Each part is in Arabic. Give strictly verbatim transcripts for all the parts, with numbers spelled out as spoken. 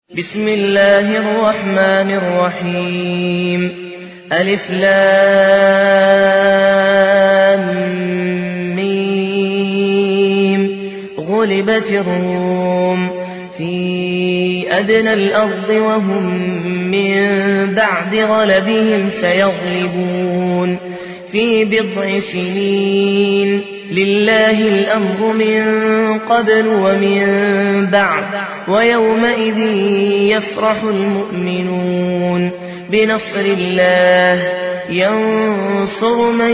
بسم الله الرحمن الرحيم ألف لام ميم غلبت الروم في أدنى الأرض وهم من بعد غلبهم سيغلبون في بضع سنين لله الأمر من قبل ومن بعد ويومئذ يفرح المؤمنون بنصر الله ينصر من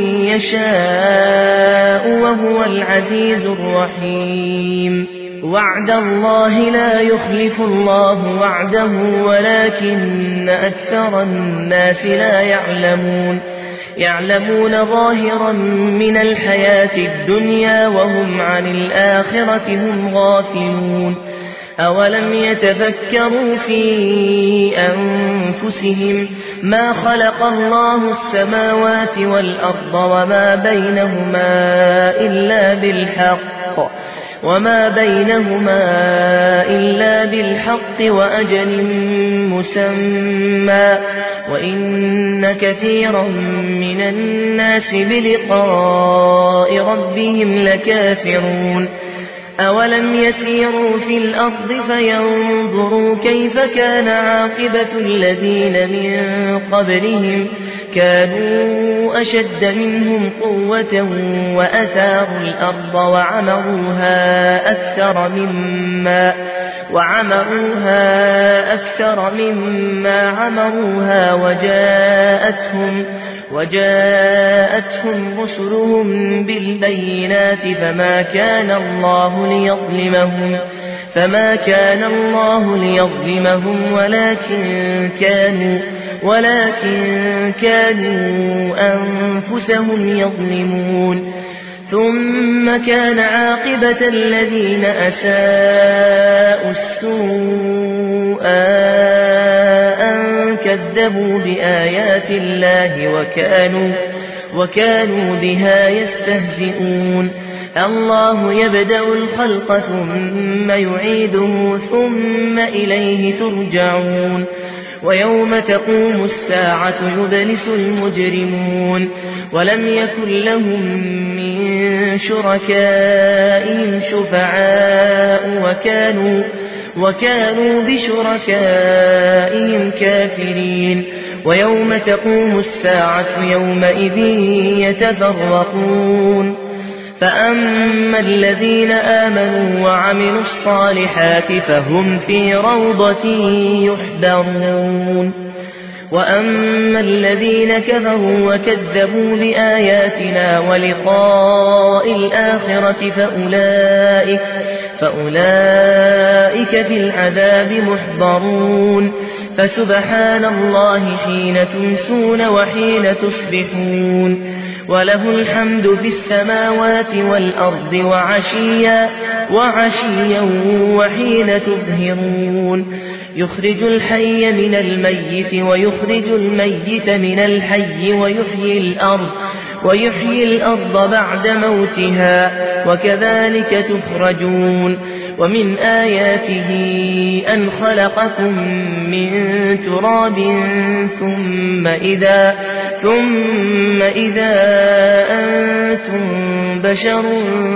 يشاء وهو العزيز الرحيم وعد الله لا يخلف الله وعده ولكن أكثر الناس لا يعلمون يعلمون ظاهرا من الحياة الدنيا وهم عن الآخرة هم غافلون أولم يتفكروا في أنفسهم ما خلق الله السماوات والأرض وما بينهما إلا بالحق وما بينهما إلا بالحق وأجل مسمى وإن كثيرا من الناس بلقاء ربهم لكافرون أولم يسيروا في الأرض فينظروا كيف كان عاقبة الذين من قبلهم كانوا أشد منهم قوة وأثاروا الأرض وعمروها أكثر مما وعمروها أكثر مما عمروها وجاءتهم وجاءتهم رسلهم بالبينات فما كان الله ليظلمهم فما كان الله ليظلمهم ولكن كانوا ولكن كانوا أنفسهم يظلمون ثم كان عاقبة الذين أساءوا السوء أن كذبوا بآيات الله وكانوا, وكانوا بها يستهزئون الله يبدأ الخلق ثم يعيده ثم إليه ترجعون ويوم تقوم الساعة يبلس المجرمون ولم يكن لهم من شركائهم شفعاء وكانوا, وكانوا بشركائهم كافرين ويوم تقوم الساعة يومئذ يتفرقون فأما الذين آمنوا وعملوا الصالحات فهم في روضة يحبرون وأما الذين كفروا وكذبوا بآياتنا ولقاء الآخرة فأولئك, فأولئك في العذاب محضرون فسبحان الله حين تمسون وحين تصبحون وله الحمد في السماوات والأرض وعشيا, وعشيا وحين تظهرون يخرج الحي من الميت ويخرج الميت من الحي ويحيي الأرض, ويحيي الأرض بعد موتها وكذلك تخرجون ومن آياته أن خلقكم من تراب ثم إذا, ثم إذا أنتم بشر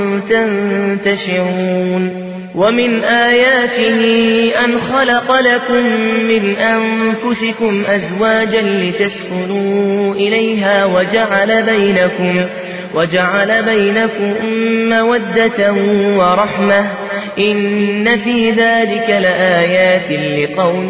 تنتشرون ومن آياته أن خلق لكم من أنفسكم أزواجا لتسكنوا إليها وجعل بينكم, وجعل بينكم مودة ورحمة إن في ذلك لآيات لقوم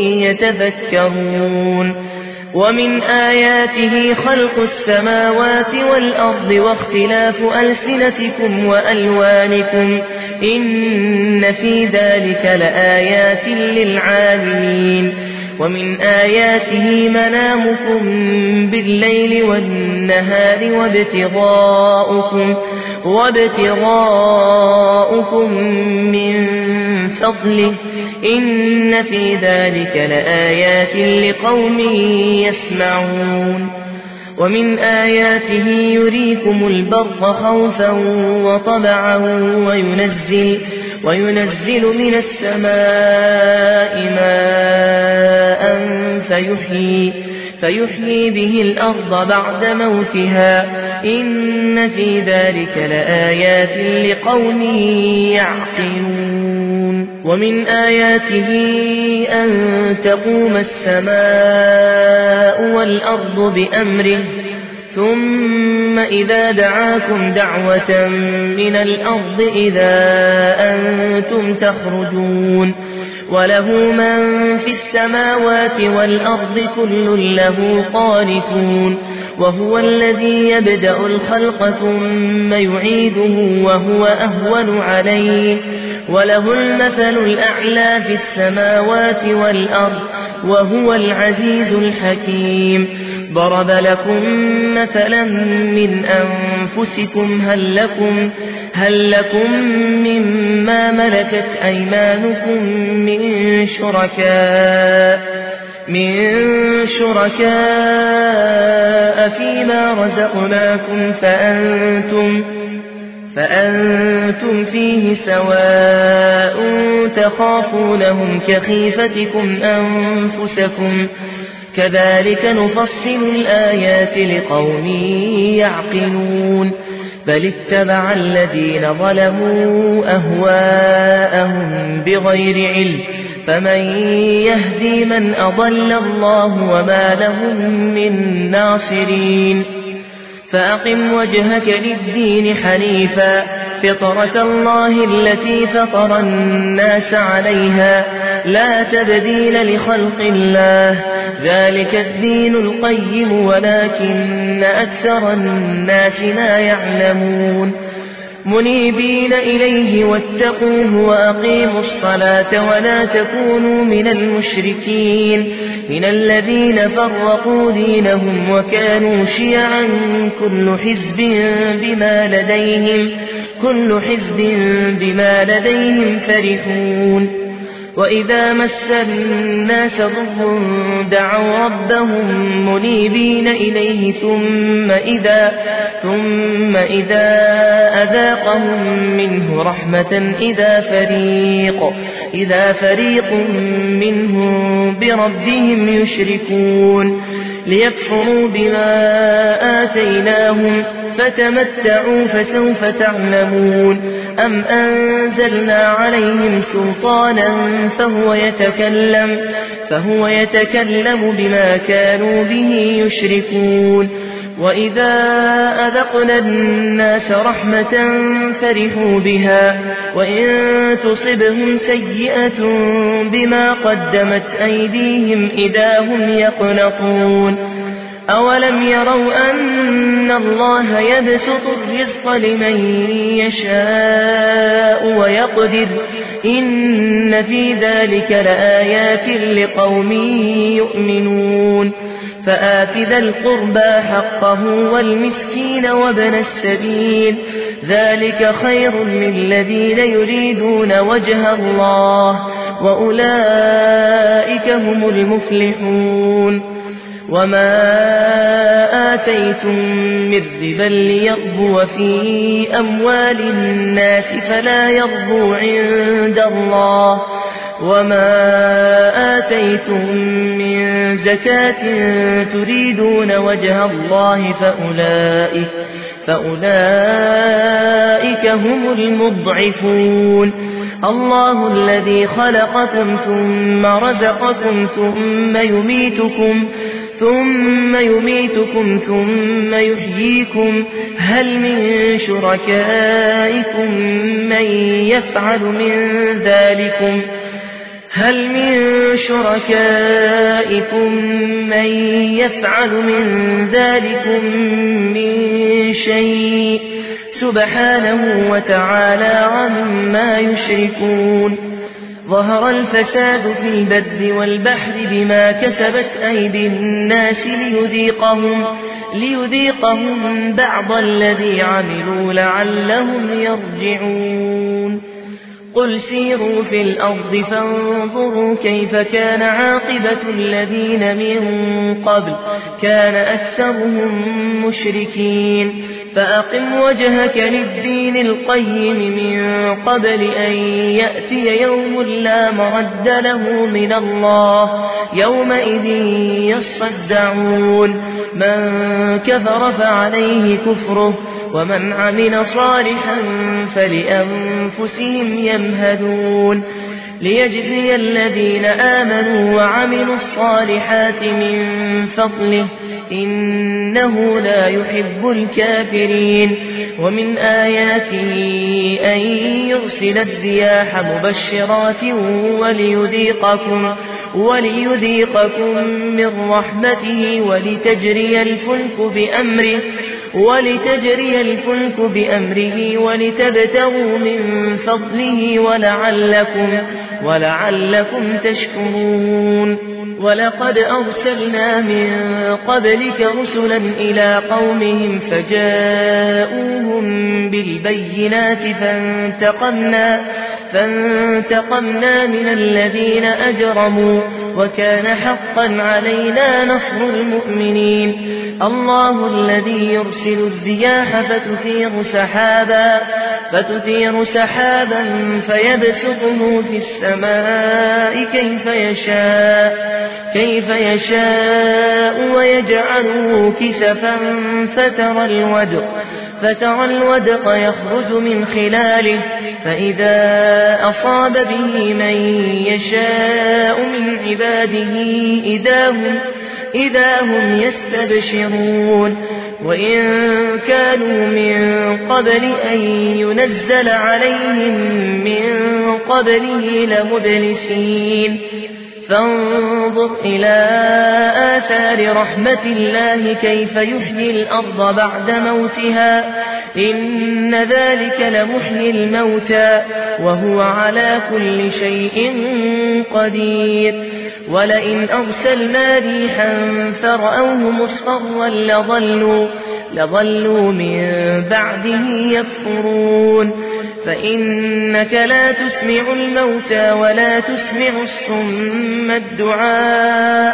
يتفكرون ومن آياته خلق السماوات والأرض واختلاف ألسنتكم وألوانكم إن في ذلك لآيات للعالمين ومن آياته منامكم بالليل والنهار وابتغاؤكم, وابتغاؤكم من فضله إن في ذلك لآيات لقوم يسمعون ومن آياته يريكم البرق خوفا وطمعا وينزل, وينزل من السماء فيحيي, فيحيي به الأرض بعد موتها إن في ذلك لآيات لقوم يعقلون. ومن آياته أن تقوم السماء والأرض بأمره ثم إذا دعاكم دعوة من الأرض إذا أنتم تخرجون وله من في السماوات والأرض كل له قانتون وهو الذي يبدأ الخلق ثم يعيده وهو أهون عليه وله المثل الأعلى في السماوات والأرض وهو العزيز الحكيم. ضرب لكم مثلا من أنفسكم هل لكم, هل لكم مما ملكت أيمانكم من شركاء, من شركاء فيما رزقناكم فأنتم, فأنتم فيه سواء تخافونهم كخيفتكم أنفسكم كذلك نفصل الآيات لقوم يعقلون. بل اتبع الذين ظلموا أهواءهم بغير علم فمن يهدي من أضل الله وما لهم من ناصرين. فأقم وجهك للدين حنيفا فطرة الله التي فطر الناس عليها لا تبديل لخلق الله ذلك الدين القيم ولكن أكثر الناس لا يعلمون. منيبين إليه واتقوه وأقيموا الصلاة ولا تكونوا من المشركين من الذين فرقوا دينهم وكانوا شيعا كل حزب بما لديهم, كل حزب بما لديهم فرحون. وإذا مس الناس ضر دعوا ربهم منيبين إليه ثم إذا, ثم إذا أذاقهم منه رحمة إذا فريق, إذا فريق منهم بربهم يشركون ليكفروا بما آتيناهم فتمتعوا فسوف تعلمون. أم أنزلنا عليهم سلطانا فهو يتكلم, فهو يتكلم بما كانوا به يشركون. وإذا أذقنا الناس رحمة فرحوا بها وإن تصبهم سيئة بما قدمت أيديهم إذا هم يقنطون. أولم يروا أن الله يبسط الرزق لمن يشاء ويقدر إن في ذلك لآيات لقوم يؤمنون. فآت ذا القربى حقه والمسكين وابن السبيل ذلك خير للذين يريدون وجه الله وأولئك هم المفلحون. وما آتيتم من ربا ليربو في أموال الناس فلا يربو عند الله وما آتيتم من زكاة تريدون وجه الله فأولئك, فأولئك هم المضعفون. الله الذي خلقكم ثم رزقكم ثم يميتكم ثم يميتكم ثم يحييكم هل من شركائكم من يفعل من ذلكم هل من شركائكم من يفعل من ذلكم من شيء سبحانه وتعالى عما يشركون. ظهر الفساد في البر والبحر بما كسبت أيدي الناس ليذيقهم, ليذيقهم بعض الذي عملوا لعلهم يرجعون. قل سيروا في الأرض فانظروا كيف كان عاقبة الذين من قبل كان أكثرهم مشركين فأقم وجهك للدين القيم من قبل أن يأتي يوم لا مرد له من الله يومئذ يصدعون من كفر فعليه كفره ومن عمل صالحا فلأنفسهم يمهدون ليجزي الذين آمنوا وعملوا الصالحات من فضله إنه لا يحب الكافرين ومن آياته أن يرسل الرياح مبشرات وليذيقكم, وليذيقكم من رحمته ولتجري الفلك بأمره ولتجري الفلك بأمره ولتبتغوا من فضله ولعلكم, ولعلكم تشكرون ولقد أرسلنا من قبلك رسلا إلى قومهم فجاءوهم بالبينات فانتقمنا, فانتقمنا من الذين أجرموا وكان حقا علينا نصر المؤمنين الله الذي يرسل الرياح فتثير سحابا, فتثير سحابا فيبسطه في السماء كيف يشاء, كيف يشاء ويجعله كسفا فترى الودق, فترى الودق يخرج من خلاله فإذا أصاب به من يشاء من عباده إذا هم, إذا هم يستبشرون وإن كانوا من قبل أن ينزل عليهم من قبله لمبلسين فانظر إلى آثار رحمة الله كيف يحيي الأرض بعد موتها إن ذلك لمحيي الموتى وهو على كل شيء قدير ولئن أرسلنا ريحا فرأوه مصفرا لظلوا, لظلوا من بعده يكفرون فإنك لا تسمع الموتى ولا تسمع الصم الدعاء,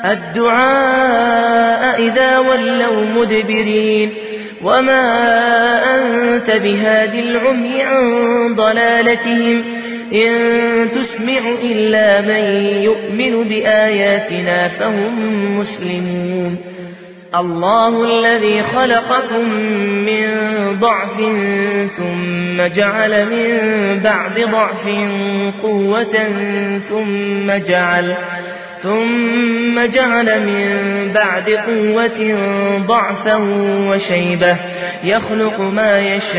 الدعاء إذا ولوا مدبرين وما أنت بهاد العمي عن ضلالتهم إن تسمع إلا من يؤمن بآياتنا فهم مسلمون الله الذي خلقكم من ضعف ثم جعل من بعد ضعف قوة ثم جعل, ثم جعل من بعد قوة ضعفا وشيبة يخلق ما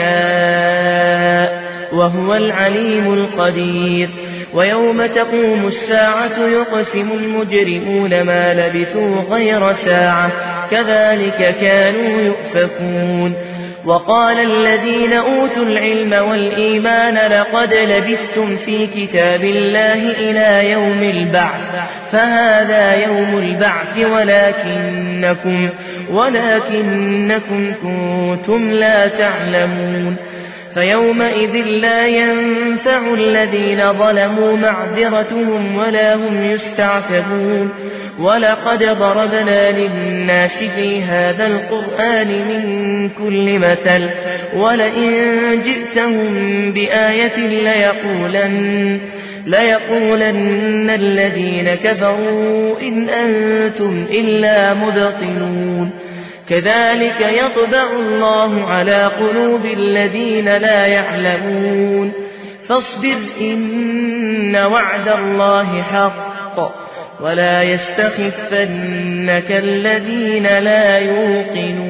يشاء وهو العليم القدير ويوم تقوم الساعة يقسم المجرمون ما لبثوا غير ساعة كذلك كانوا يؤفكون وقال الذين أوتوا العلم والإيمان لقد لبثتم في كتاب الله إلى يوم البعث فهذا يوم البعث ولكنكم, ولكنكم كنتم لا تعلمون فيومئذ لا ينفع الذين ظلموا معذرتهم ولا هم يستعتبون ولقد ضربنا للناس في هذا القرآن من كل مثل ولئن جئتهم بآية ليقولن, ليقولن الذين كفروا إن أنتم إلا مبطلون كذلك يطبع الله على قلوب الذين لا يعلمون فاصبر إن وعد الله حق ولا يستخفنك الذين لا يوقنون